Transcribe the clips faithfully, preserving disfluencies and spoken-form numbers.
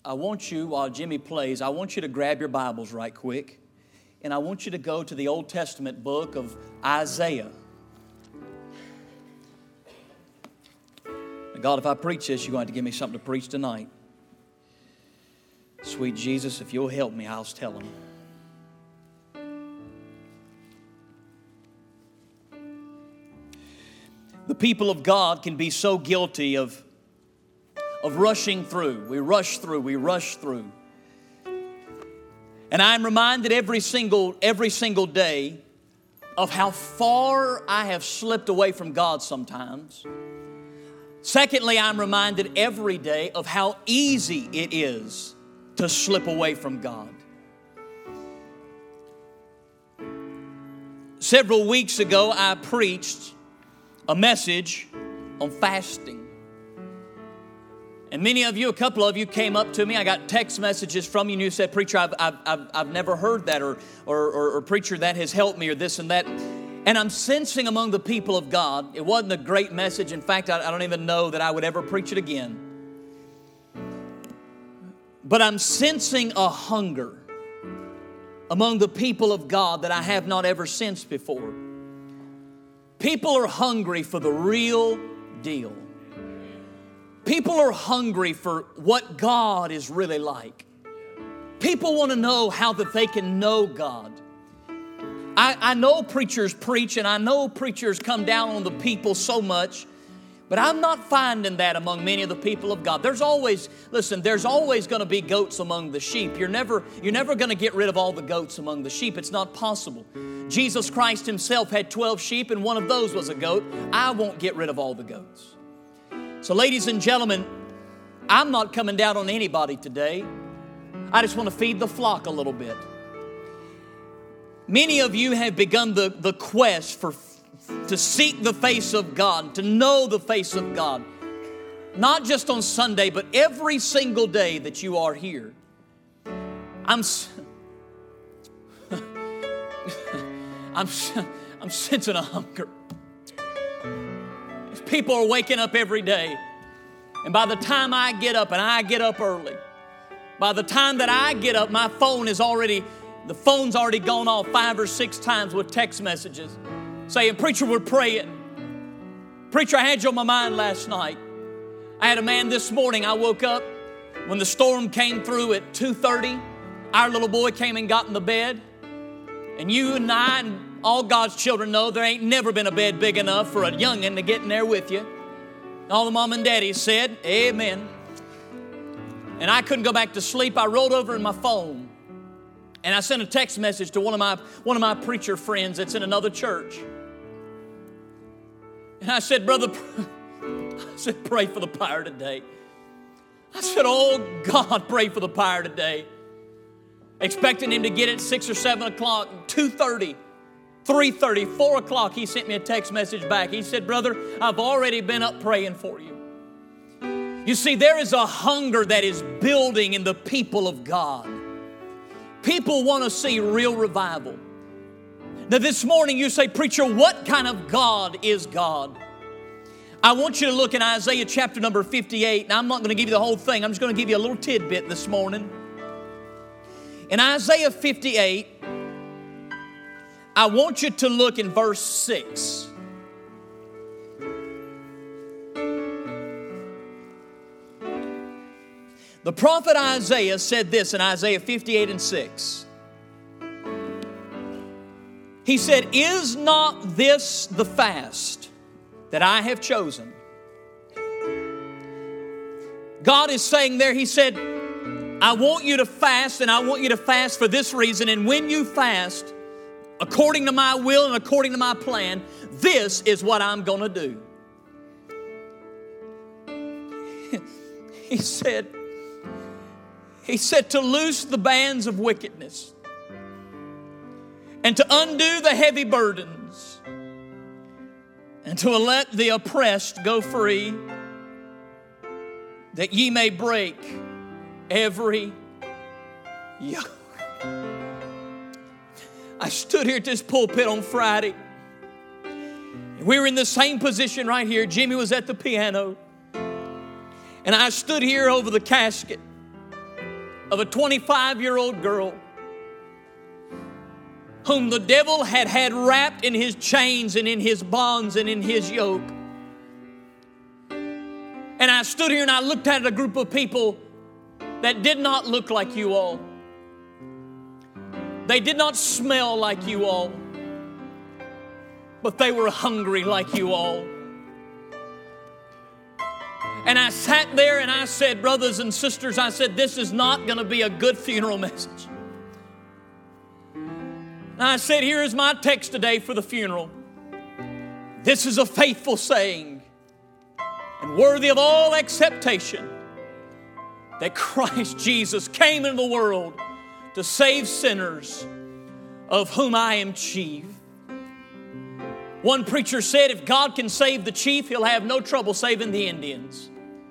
I want you, while Jimmy plays, I want you to grab your Bibles right quick, and I want you to go to the Old Testament book of Isaiah. Now, God, if I preach this, you're going to have to give me something to preach tonight. Sweet Jesus, if you'll help me, I'll tell them. The people of God can be so guilty of, of rushing through. We rush through, we rush through. And I'm reminded every single, every single day of how far I have slipped away from God sometimes. Secondly, I'm reminded every day of how easy it is to slip away from God. Several weeks ago, I preached a message on fasting. And many of you, a couple of you came up to me. I got text messages from you and you said, Preacher, I've, I've, I've, I've never heard that, or, or, or, or Preacher, that has helped me, or this and that. And I'm sensing among the people of God, it wasn't a great message. In fact, I, I don't even know that I would ever preach it again. But I'm sensing a hunger among the people of God that I have not ever sensed before. People are hungry for the real deal. People are hungry for what God is really like. People want to know how that they can know God. I, I know preachers preach, and I know preachers come down on the people so much, but I'm not finding that among many of the people of God. There's always, listen, there's always going to be goats among the sheep. You're never, you're never going to get rid of all the goats among the sheep. It's not possible. Jesus Christ Himself had twelve sheep, and one of those was a goat. I won't get rid of all the goats. So ladies and gentlemen, I'm not coming down on anybody today. I just want to feed the flock a little bit. Many of you have begun the, the quest for to seek the face of God, to know the face of God. Not just on Sunday, but every single day that you are here. I'm I'm I'm sensing a hunger. People are waking up every day. And by the time I get up, and I get up early, by the time that I get up, my phone is already, the phone's already gone off five or six times with text messages saying, Preacher, we're praying. Preacher, I had you on my mind last night. I had a man this morning, I woke up when the storm came through at two thirty. Our little boy came and got in the bed. And you and I and all God's children know there ain't never been a bed big enough for a youngin' to get in there with you. All the mom and daddy said, amen. And I couldn't go back to sleep. I rolled over in my phone and I sent a text message to one of my, one of my preacher friends that's in another church. And I said, brother, I said, pray for the power today. I said, oh God, pray for the power today. Expecting him to get it six or seven o'clock, two thirty. three thirty, four o'clock, he sent me a text message back. He said, brother, I've already been up praying for you. You see, there is a hunger that is building in the people of God. People want to see real revival. Now this morning you say, Preacher, what kind of God is God? I want you to look in Isaiah chapter number fifty-eight. Now I'm not going to give you the whole thing. I'm just going to give you a little tidbit this morning. In Isaiah fifty-eight, I want you to look in verse six. The prophet Isaiah said this in Isaiah fifty-eight and six. He said, is not this the fast that I have chosen? God is saying there, He said, I want you to fast, and I want you to fast for this reason. And when you fast, according to my will and according to my plan, this is what I'm going to do. He said, He said to loose the bands of wickedness and to undo the heavy burdens and to let the oppressed go free, that ye may break every yoke. I stood here at this pulpit on Friday. We were in the same position right here. Jimmy was at the piano. And I stood here over the casket. of a twenty-five-year-old girl whom the devil had had wrapped in his chains and in his bonds and in his yoke. And I stood here and I looked at a group of people that did not look like you all. They did not smell like you all, but they were hungry like you all. And I sat there and I said, brothers and sisters, I said, this is not going to be a good funeral message. And I said, here is my text today for the funeral. This is a faithful saying and worthy of all acceptation, that Christ Jesus came into the world to save sinners, of whom I am chief. One preacher said, if God can save the chief, He'll have no trouble saving the Indians.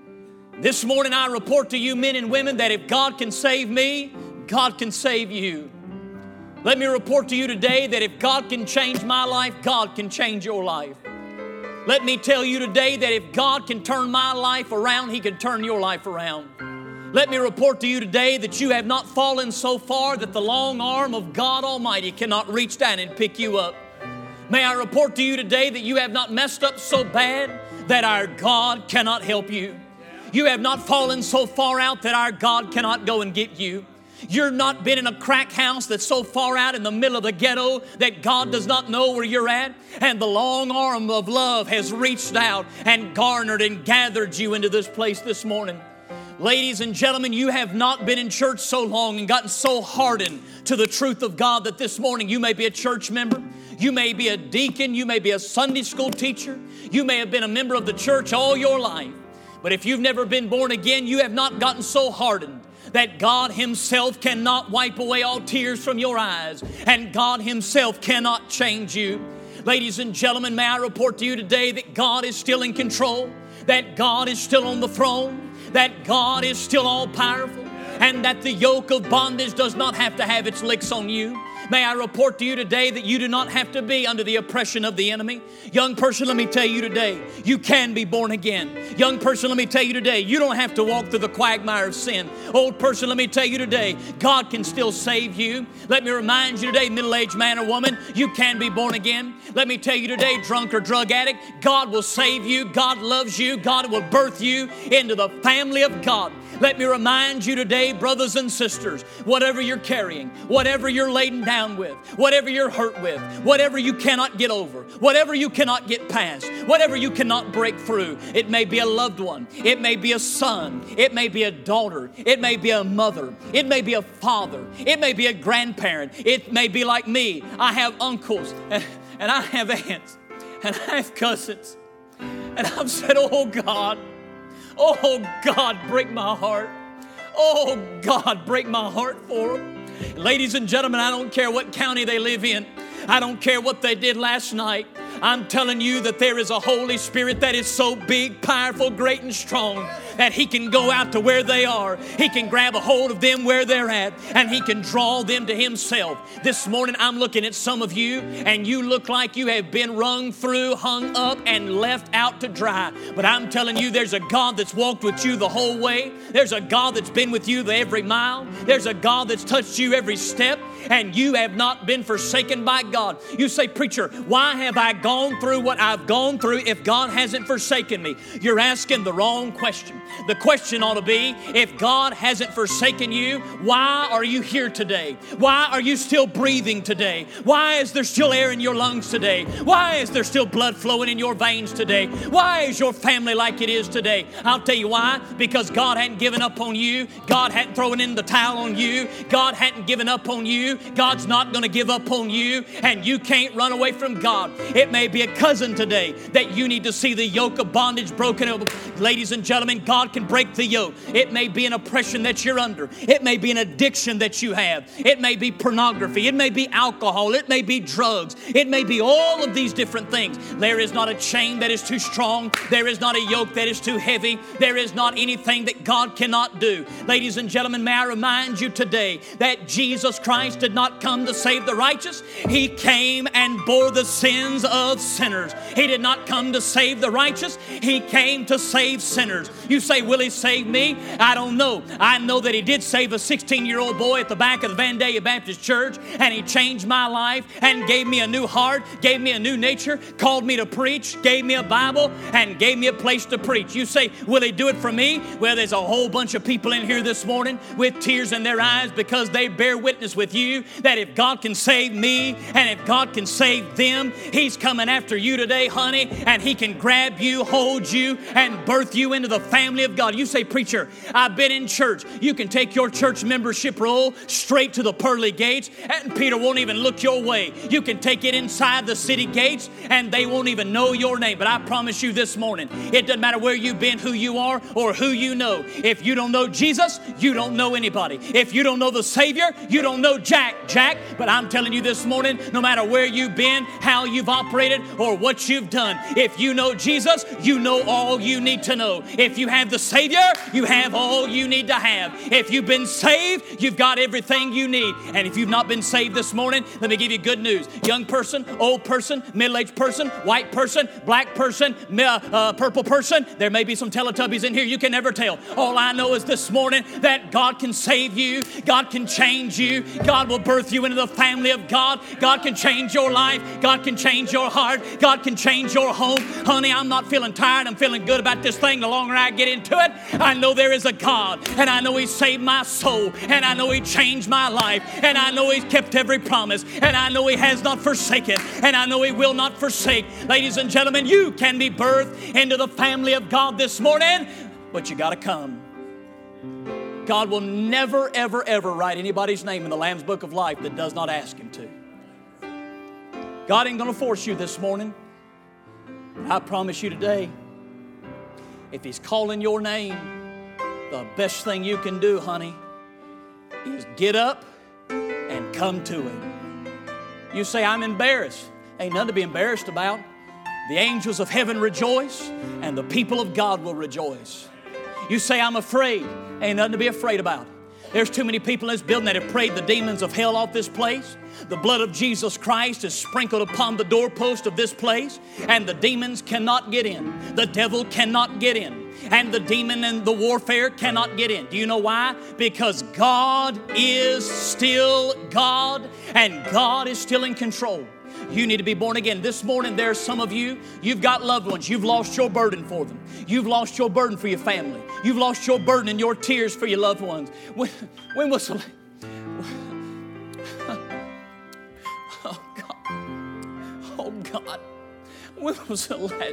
This morning I report to you men and women that if God can save me, God can save you. Let me report to you today that if God can change my life, God can change your life. Let me tell you today that if God can turn my life around, He can turn your life around. Let me report to you today that you have not fallen so far that the long arm of God Almighty cannot reach down and pick you up. May I report to you today that you have not messed up so bad that our God cannot help you. You have not fallen so far out that our God cannot go and get you. You're not been in a crack house that's so far out in the middle of the ghetto that God does not know where you're at. And the long arm of love has reached out and garnered and gathered you into this place this morning. Ladies and gentlemen, you have not been in church so long and gotten so hardened to the truth of God that this morning you may be a church member. You may be a deacon. You may be a Sunday school teacher. You may have been a member of the church all your life. But if you've never been born again, you have not gotten so hardened that God Himself cannot wipe away all tears from your eyes, and God Himself cannot change you. Ladies and gentlemen, may I report to you today that God is still in control, that God is still on the throne, that God is still all powerful, and that the yoke of bondage does not have to have its licks on you. May I report to you today that you do not have to be under the oppression of the enemy. Young person, let me tell you today, you can be born again. Young person, let me tell you today, you don't have to walk through the quagmire of sin. Old person, let me tell you today, God can still save you. Let me remind you today, middle-aged man or woman, you can be born again. Let me tell you today, drunk or drug addict, God will save you. God loves you. God will birth you into the family of God. Let me remind you today, brothers and sisters, whatever you're carrying, whatever you're laden down with, whatever you're hurt with, whatever you cannot get over, whatever you cannot get past, whatever you cannot break through, it may be a loved one, it may be a son, it may be a daughter, it may be a mother, it may be a father, it may be a grandparent, it may be like me. I have uncles and, and I have aunts and I have cousins, and I've said, oh God, oh God, break my heart. Oh God, break my heart for them. Ladies and gentlemen, I don't care what county they live in. I don't care what they did last night. I'm telling you that there is a Holy Spirit that is so big, powerful, great, and strong that He can go out to where they are. He can grab a hold of them where they're at, and He can draw them to Himself. This morning, I'm looking at some of you, and you look like you have been wrung through, hung up, and left out to dry. But I'm telling you, there's a God that's walked with you the whole way. There's a God that's been with you the every mile. There's a God that's touched you every step, and you have not been forsaken by God. You say, preacher, why have I gone through what I've gone through if God hasn't forsaken me? You're asking the wrong question. The question ought to be, if God hasn't forsaken you, why are you here today? Why are you still breathing today? Why is there still air in your lungs today? Why is there still blood flowing in your veins today? Why is your family like it is today? I'll tell you why. Because God hadn't given up on you. God hadn't thrown in the towel on you. God hadn't given up on you. God's not going to give up on you, and you can't run away from God. It may be a cousin today that you need to see the yoke of bondage broken over. Ladies and gentlemen, God can break the yoke. It may be an oppression that you're under. It may be an addiction that you have. It may be pornography. It may be alcohol. It may be drugs. It may be all of these different things. There is not a chain that is too strong. There is not a yoke that is too heavy. There is not anything that God cannot do. Ladies and gentlemen, may I remind you today that Jesus Christ did not come to save the righteous. He came and bore the sins of sinners. He did not come to save the righteous. He came to save sinners. You say, will He save me? I don't know. I know that He did save a sixteen-year-old boy at the back of the Vandalia Baptist Church, and He changed my life and gave me a new heart, gave me a new nature, called me to preach, gave me a Bible, and gave me a place to preach. You say, will He do it for me? Well, there's a whole bunch of people in here this morning with tears in their eyes because they bear witness with you that if God can save me and if God can save them, He's coming after you today, honey, and He can grab you, hold you, and birth you into the family of God. You say, preacher, I've been in church. You can take your church membership roll straight to the pearly gates, and Peter won't even look your way. You can take it inside the city gates, and they won't even know your name. But I promise you this morning, it doesn't matter where you've been, who you are, or who you know. If you don't know Jesus, you don't know anybody. If you don't know the Savior, you don't know Jack, Jack. But I'm telling you this morning, no matter where you've been, how you've operated, or what you've done, if you know Jesus, you know all you need to know. If you have the Savior, you have all you need to have. If you've been saved, you've got everything you need. And if you've not been saved this morning, let me give you good news. Young person, old person, middle-aged person, white person, black person, uh, purple person. There may be some Teletubbies in here. You can never tell. All I know is this morning that God can save you. God can change you. God will birth you into the family of God. God can change your life. God can change your heart. God can change your home. Honey, I'm not feeling tired. I'm feeling good about this thing. The longer I get into it, I know there is a God, and I know He saved my soul, and I know He changed my life, and I know He's kept every promise, and I know He has not forsaken, and I know He will not forsake. Ladies and gentlemen, you can be birthed into the family of God this morning, but you got to come. God will never, ever, ever write anybody's name in the Lamb's Book of Life that does not ask Him to. God ain't going to force you this morning. I promise you today, if He's calling your name, the best thing you can do, honey, is get up and come to Him. You say, I'm embarrassed. Ain't nothing to be embarrassed about. The angels of heaven rejoice, and the people of God will rejoice. You say, I'm afraid. Ain't nothing to be afraid about. There's too many people in this building that have prayed the demons of hell off this place. The blood of Jesus Christ is sprinkled upon the doorpost of this place, and the demons cannot get in. The devil cannot get in. And the demon and the warfare cannot get in. Do you know why? Because God is still God, and God is still in control. You need to be born again. This morning, there's some of you, you've got loved ones. You've lost your burden for them. You've lost your burden for your family. You've lost your burden and your tears for your loved ones. When, when was the... Oh, God. Oh, God. When was the last...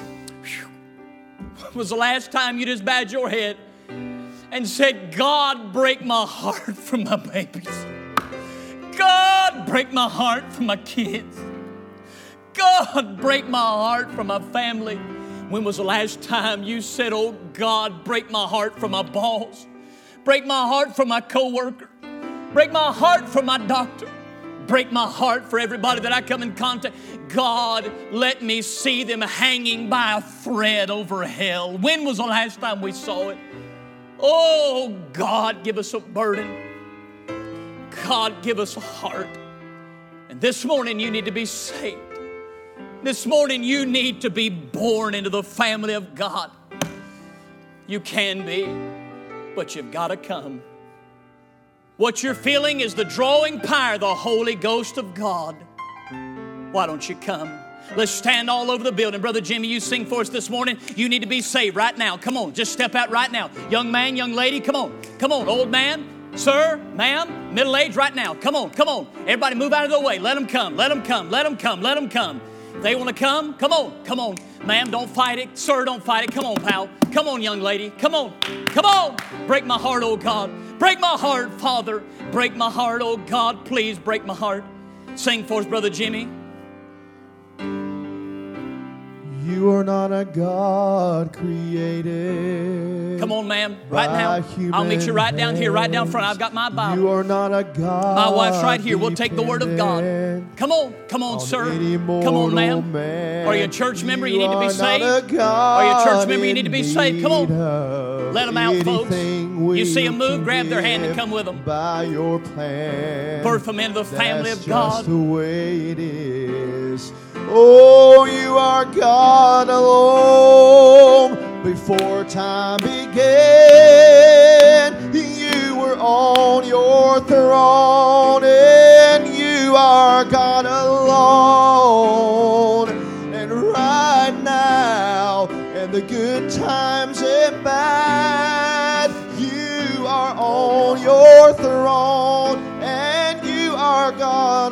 When was the last time you just bowed your head and said, God, break my heart for my babies. God, break my heart for my kids. God, break my heart for my family. When was the last time you said, oh God, break my heart for my boss. Break my heart for my coworker. Break my heart for my doctor. Break my heart for everybody that I come in contact. God, let me see them hanging by a thread over hell. When was the last time we saw it? Oh God, give us a burden. God, give us a heart. And this morning you need to be saved. This morning you need to be born into the family of God. You can be, but you've got to come. What you're feeling is the drawing power, the Holy Ghost of God. Why don't you come? Let's stand all over the building. Brother Jimmy, you sing for us this morning. You need to be saved right now. Come on, just step out right now. Young man, young lady, come on. Come on, old man. Sir, ma'am, middle age right now. Come on, come on. Everybody move out of the way. Let them come, let them come, let them come, let them come. If they want to come, come on, come on. Ma'am, don't fight it. Sir, don't fight it. Come on, pal. Come on, young lady. Come on, come on. Break my heart, oh God. Break my heart, Father. Break my heart, oh God. Please break my heart. Sing for us, Brother Jimmy. You are not a God created. Come on, ma'am. Right now. I'll meet you right down here, right down front. I've got my Bible. You are not a God. My wife's right here. We'll take the Word of God. Come on. Come on, sir. Come on, ma'am. Are you a church member? You need to be saved. Are you a church member? You need to be saved. Come on. Let them out, folks. You see them move, grab their hand and come with them. By your plan. Birth them into the family of God. That's just the way it is. Oh, you are God alone before time began. began, you were on your throne, and you are God alone. And right now, in the good times and bad, you are on your throne, and you are God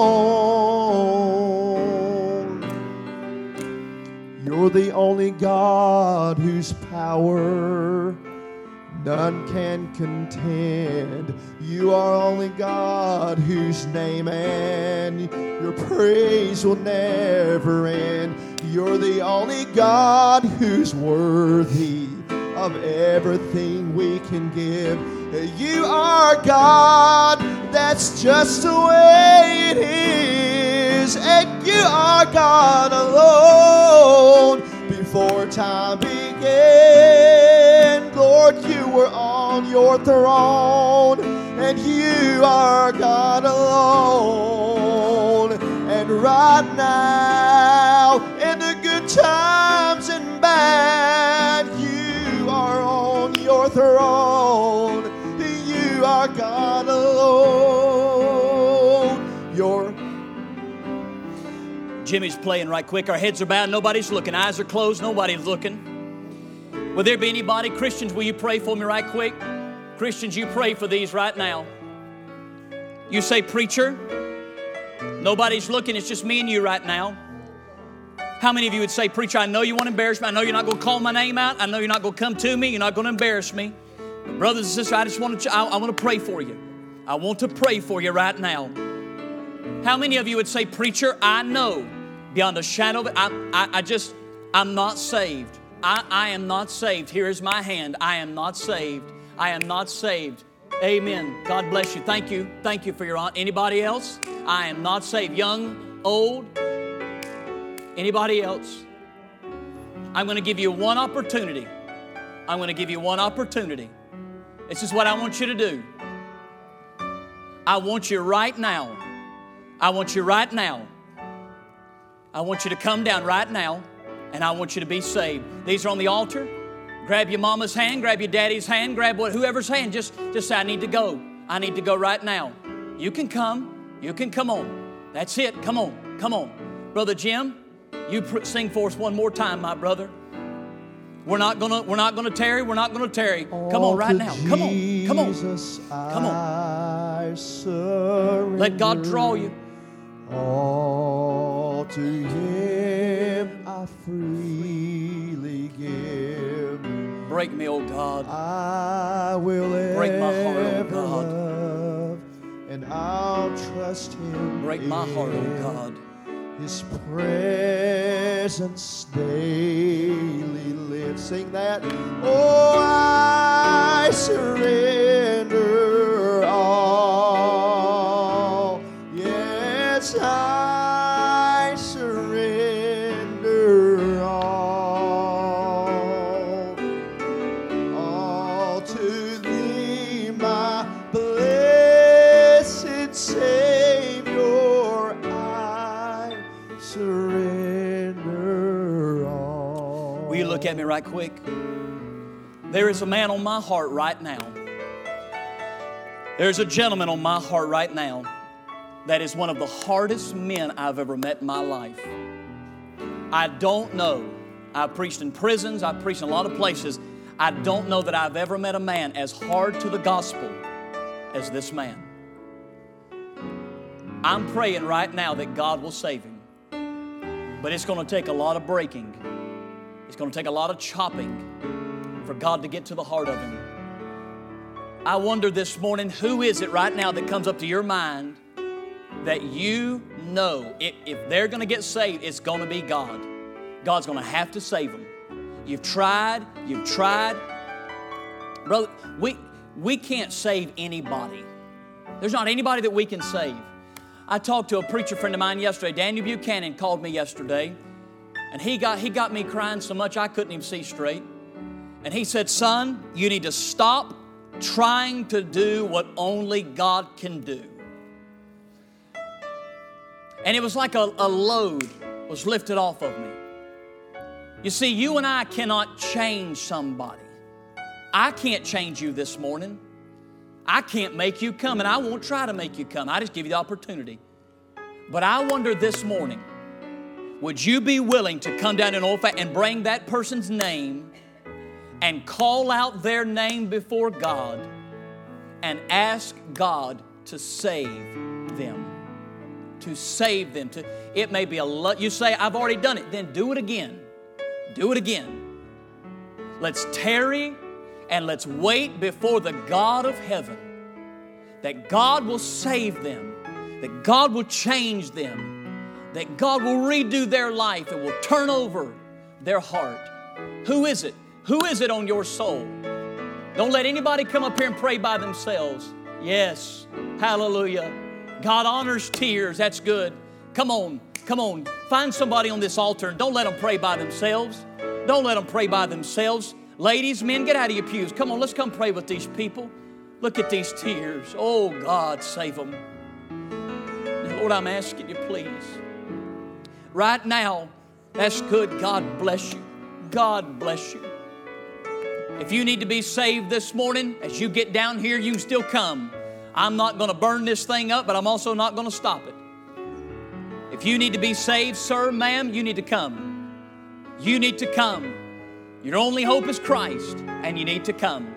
alone. You're the only God whose power none can contend. You are only God whose name and your praise will never end. You're the only God who's worthy of everything we can give. You are God, that's just the way it is. And you are God alone. Before time began, Lord, you were on your throne, and you are God alone. And right now, in the good times and bad, you are on your throne. You are God alone. Your Jimmy's playing right quick. Our heads are bowed. Nobody's looking. Eyes are closed. Nobody's looking. Will there be anybody? Christians, will you pray for me right quick? Christians, you pray for these right now. You say, preacher, nobody's looking. It's just me and you right now. How many of you would say, preacher, I know you want to embarrass me. I know you're not going to call my name out. I know you're not going to come to me. You're not going to embarrass me. But brothers and sisters, I just want to, I, I want to pray for you. I want to pray for you right now. How many of you would say, preacher, I know beyond a shadow of it, I, I, I just, I'm not saved. I, I am not saved. Here is my hand. I am not saved. I am not saved. Amen. God bless you. Thank you. Thank you for your aunt. Anybody else? I am not saved. Young, old. Anybody else? I'm going to give you one opportunity. I'm going to give you one opportunity. This is what I want you to do. I want you right now. I want you right now. I want you to come down right now, and I want you to be saved. These are on the altar. Grab your mama's hand, grab your daddy's hand, grab what, whoever's hand. Just, just say, I need to go. I need to go right now. You can come. You can come on. That's it. Come on. Come on. Brother Jim, you pr- sing for us one more time, my brother. We're not gonna, we're not gonna tarry. We're not gonna tarry. Come on right now. Come on. Come on. Come on. Let God draw you. All to Him I freely give. Break me, oh God. I will Break my heart, oh ever God. love, and I'll trust Him. Break my heart, oh God. His presence daily lives. Sing that. Oh, I surrender all. Yes, I surrender all. All to Thee, my blessed Savior, I surrender all. Will you look at me right quick? There is a man on my heart right now. There's a gentleman on my heart right now that is one of the hardest men I've ever met in my life. I don't know. I've preached in prisons. I've preached in a lot of places. I don't know that I've ever met a man as hard to the gospel as this man. I'm praying right now that God will save him. But it's going to take a lot of breaking. It's going to take a lot of chopping for God to get to the heart of him. I wonder this morning, who is it right now that comes up to your mind that you know if, if they're going to get saved, it's going to be God. God's going to have to save them. You've tried, you've tried. Brother, we, we can't save anybody. There's not anybody that we can save. I talked to a preacher friend of mine yesterday. Daniel Buchanan called me yesterday, and he got, he got me crying so much I couldn't even see straight. And he said, son, you need to stop trying to do what only God can do. And it was like a, a load was lifted off of me. You see, you and I cannot change somebody. I can't change you this morning. I can't make you come, and I won't try to make you come. I just give you the opportunity. But I wonder this morning, would you be willing to come down in old fat and bring that person's name and call out their name before God and ask God to save them? To save them. To, it may be a lot. You say, I've already done it. Then do it again. Do it again. Let's tarry and let's wait before the God of heaven, that God will save them, that God will change them, that God will redo their life and will turn over their heart. Who is it? Who is it on your soul? Don't let anybody come up here and pray by themselves. Yes, hallelujah. God honors tears. That's good. Come on, come on. Find somebody on this altar and don't let them pray by themselves. Don't let them pray by themselves. Ladies, men, get out of your pews. Come on, let's come pray with these people. Look at these tears. Oh, God, save them. Lord, I'm asking you, please. Right now, that's good. God bless you. God bless you. If you need to be saved this morning, as you get down here, you can still come. I'm not going to burn this thing up, but I'm also not going to stop it. If you need to be saved, sir, ma'am, you need to come. You need to come. Your only hope is Christ, and you need to come.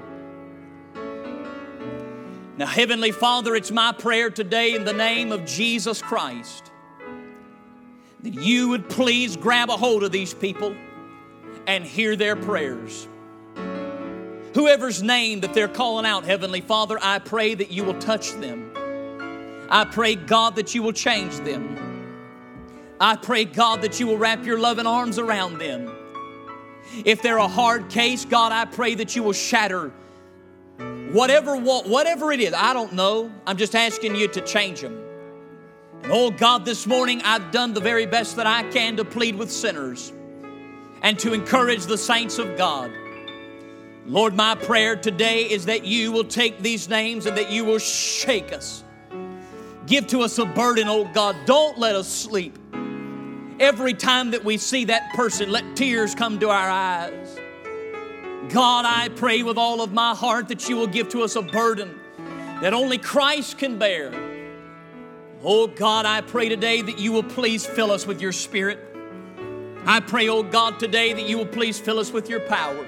Now, Heavenly Father, it's my prayer today in the name of Jesus Christ that you would please grab a hold of these people and hear their prayers. Whoever's name that they're calling out, Heavenly Father, I pray that you will touch them. I pray, God, that you will change them. I pray, God, that you will wrap your loving arms around them. If they're a hard case, God, I pray that you will shatter whatever, whatever it is. I don't know. I'm just asking you to change them. And oh, God, this morning I've done the very best that I can to plead with sinners and to encourage the saints of God. Lord, my prayer today is that you will take these names and that you will shake us. Give to us a burden, oh God. Don't let us sleep. Every time that we see that person, let tears come to our eyes. God, I pray with all of my heart that you will give to us a burden that only Christ can bear. Oh God, I pray today that you will please fill us with your Spirit. I pray, oh God, today that you will please fill us with your power.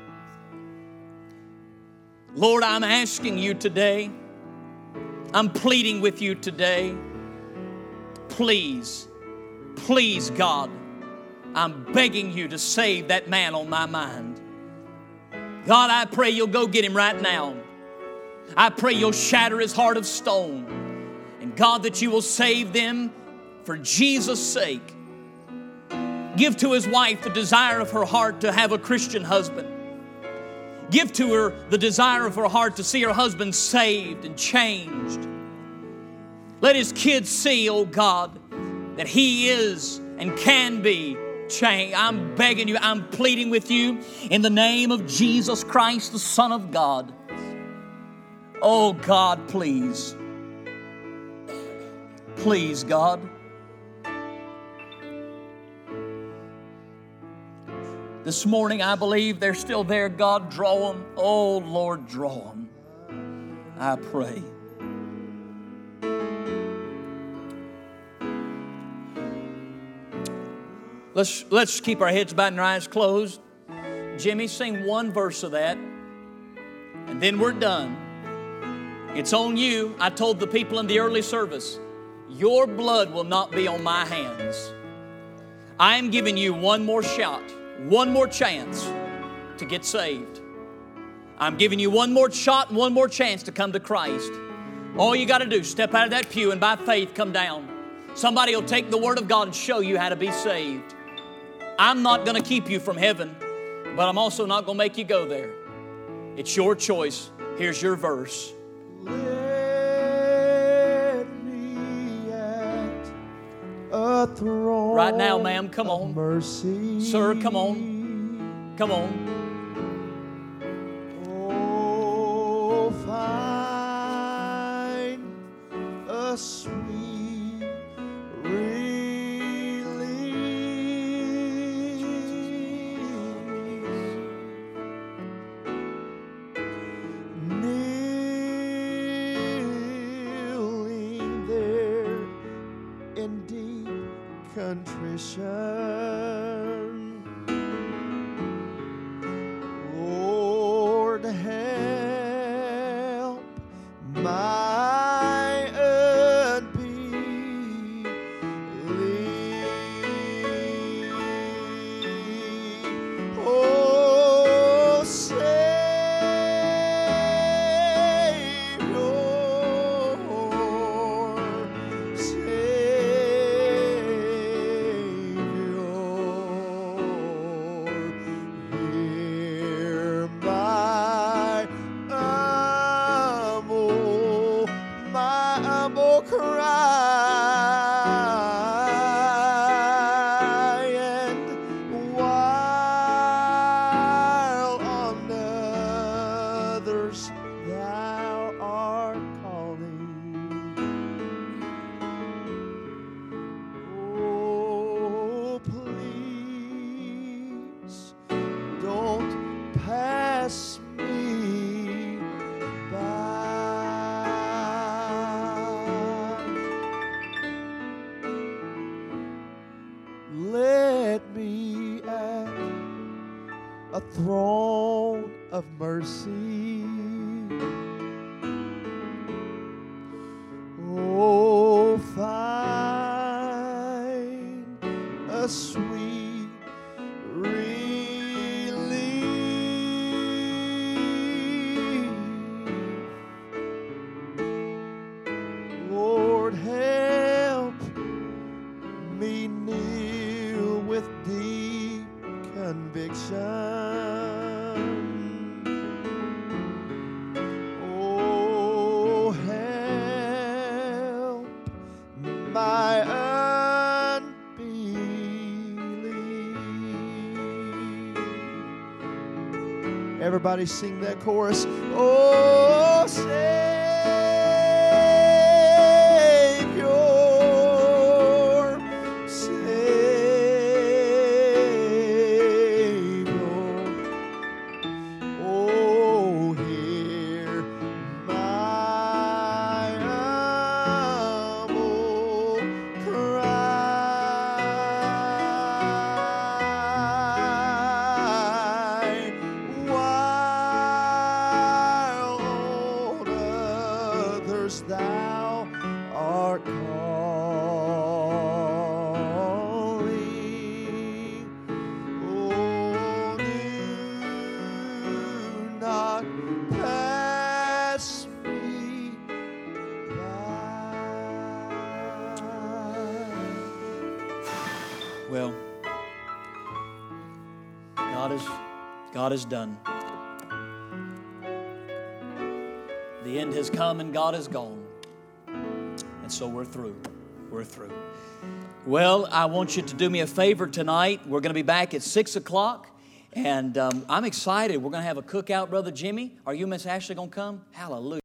Lord, I'm asking you today, I'm pleading with you today, please, please, God, I'm begging you to save that man on my mind. God, I pray you'll go get him right now. I pray you'll shatter his heart of stone. And God, that you will save them for Jesus' sake. Give to his wife the desire of her heart to have a Christian husband. Give to her the desire of her heart to see her husband saved and changed. Let his kids see, oh God, that he is and can be changed. I'm begging you, I'm pleading with you in the name of Jesus Christ, the Son of God. Oh God, please. Please, God. This morning, I believe they're still there. God, draw them. Oh, Lord, draw them. I pray. Let's, let's keep our heads bowed and our eyes closed. Jimmy, sing one verse of that, and then we're done. It's on you. I told the people in the early service, your blood will not be on my hands. I am giving you one more shot. One more chance to get saved. I'm giving you one more shot and one more chance to come to Christ. All you got to do is step out of that pew and by faith come down. Somebody will take the Word of God and show you how to be saved. I'm not going to keep you from heaven, but I'm also not going to make you go there. It's your choice. Here's your verse. Let me at a throne right now, ma'am, come on. Mercy. Sir, come on. Come on. Oh, find a sweet release. contrition. Lord, help my unbelief. Oh, Thou art calling. Oh, please don't pass me by. Let me at a throne of mercy. Oh, find a sweet relief. Lord, help me kneel with deep conviction. My unbelief. Everybody sing that chorus. Oh, Savior, Savior. Oh, hear my humble cry, while on others thou art calling. Oh, do not pass me by. Well, God is, God is done. The end has come and God is gone. And so we're through. We're through. Well, I want you to do me a favor tonight. We're going to be back at six o'clock. And um, I'm excited. We're going to have a cookout, Brother Jimmy. Are you and Miss Ashley going to come? Hallelujah.